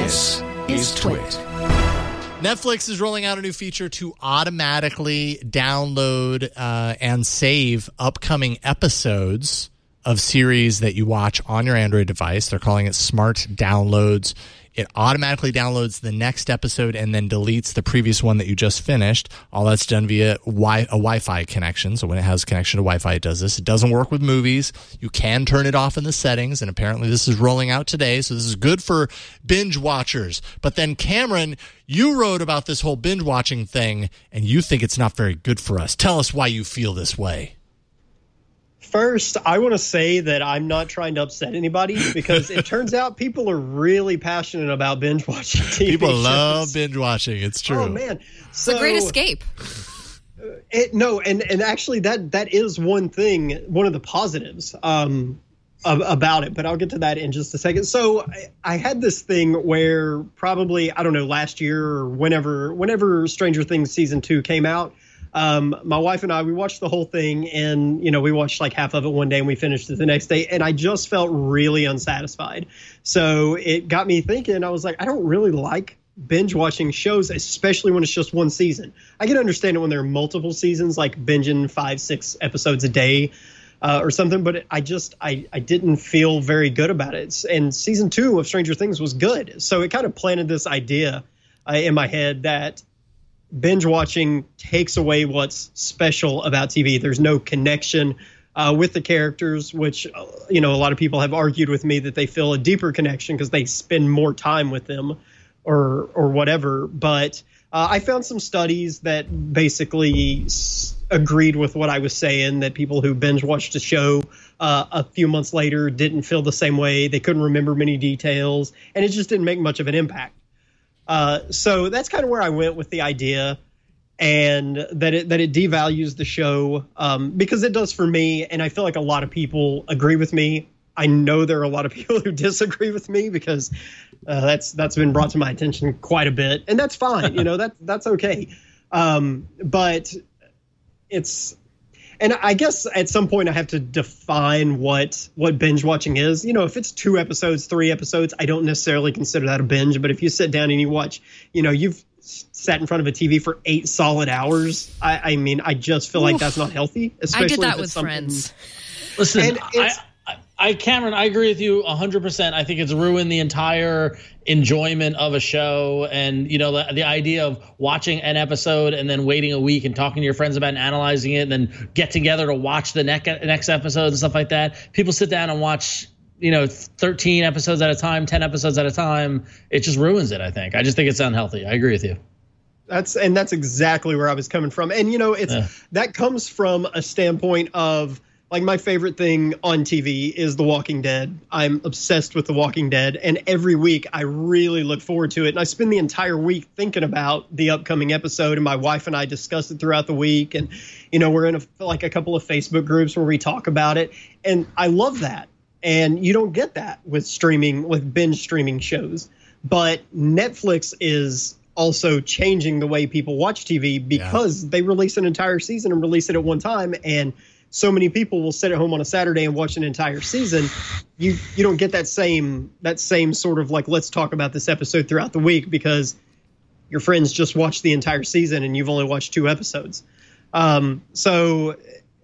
This is Twit. Netflix is rolling out a new feature to automatically download and save upcoming episodes of series that you watch on your Android device. They're calling it Smart Downloads. It automatically downloads the next episode and then deletes the previous one that you just finished. All that's done via a Wi-Fi connection. So when it has connection to Wi-Fi, it does this. It doesn't work with movies. You can turn it off in the settings, and apparently this is rolling out today. So this is good for binge watchers. But then, Cameron, you wrote about this whole binge watching thing, and you think it's not very good for us. Tell us why you feel this way. First, I want to say that I'm not trying to upset anybody because it turns out people are really passionate about binge watching TV People shows. love binge watching. It's true. Oh, man. It's a great escape. And actually that is one thing, one of the positives about it, but I'll get to that in just a second. So I had this thing where probably, I don't know, last year or whenever Stranger Things season 2 came out, my wife and I, we watched the whole thing, and, we watched like half of it one day and we finished it the next day. And I just felt really unsatisfied. So it got me thinking. I was like, I don't really like binge watching shows, especially when it's just one season. I can understand it when there are multiple seasons, like binging 5-6 episodes a day or something. But I didn't feel very good about it. And season 2 of Stranger Things was good. So it kind of planted this idea in my head that binge watching takes away what's special about TV. There's no connection with the characters, which, a lot of people have argued with me that they feel a deeper connection because they spend more time with them or whatever. But I found some studies that basically agreed with what I was saying, that people who binge watched a show a few months later didn't feel the same way. They couldn't remember many details, and it just didn't make much of an impact. So that's kind of where I went with the idea, and that it devalues the show because it does for me. And I feel like a lot of people agree with me. I know there are a lot of people who disagree with me because that's been brought to my attention quite a bit, and that's fine. That's okay. But it's, and I guess at some point I have to define what binge watching is. If it's 2 episodes, 3 episodes, I don't necessarily consider that a binge. But if you sit down and you watch, you've sat in front of a TV for 8 solid hours. I mean, I just feel like that's not healthy. Especially I did that with Friends. Listen, Cameron, I agree with you 100%. I think it's ruined the entire enjoyment of a show, and the idea of watching an episode and then waiting a week and talking to your friends about it and analyzing it, and then get together to watch the next episode and stuff like that. People sit down and watch 13 episodes at a time, 10 episodes at a time. It just ruins it. I just think it's unhealthy. I agree with you. That's exactly where I was coming from. And that comes from a standpoint of, like, my favorite thing on TV is The Walking Dead. I'm obsessed with The Walking Dead, and every week I really look forward to it. And I spend the entire week thinking about the upcoming episode, and my wife and I discuss it throughout the week. And, we're in a couple of Facebook groups where we talk about it. And I love that. And you don't get that with binge streaming shows. But Netflix is also changing the way people watch TV because they release an entire season and release it at one time. And so many people will sit at home on a Saturday and watch an entire season. You don't get that same sort of like, let's talk about this episode throughout the week because your friends just watched the entire season and you've only watched 2 episodes. So,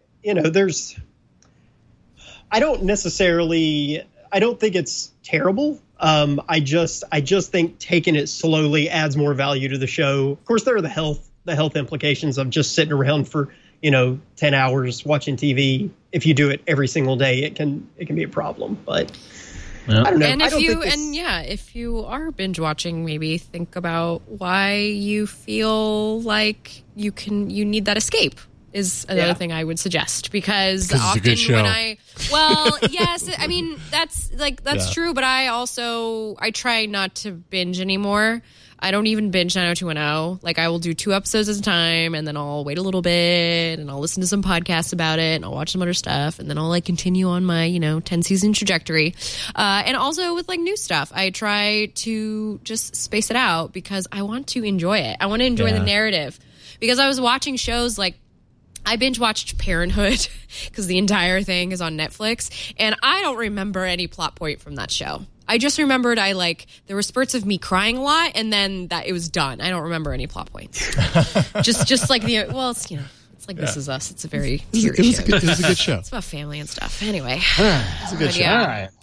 I don't think it's terrible. I just think taking it slowly adds more value to the show. Of course, there are the health implications of just sitting around for 10 hours watching TV. If you do it every single day, it can be a problem. But I don't know. And if you are binge watching, maybe think about why you feel like you need that escape. Is another thing I would suggest, because often when yes, I mean that's true, but I try not to binge anymore. I don't even binge 90210. Like, I will do 2 episodes at a time, and then I'll wait a little bit, and I'll listen to some podcasts about it, and I'll watch some other stuff, and then I'll continue on my 10-season trajectory. And also with new stuff, I try to just space it out because I want to enjoy it. I want to enjoy the narrative, because I was watching shows I binge watched Parenthood because the entire thing is on Netflix, and I don't remember any plot point from that show. I just remembered there were spurts of me crying a lot, and then that it was done. I don't remember any plot points. just like it's like This Is Us. It's a very serious show. It was a good show. It's about family and stuff. Anyway, it's a good show. All right.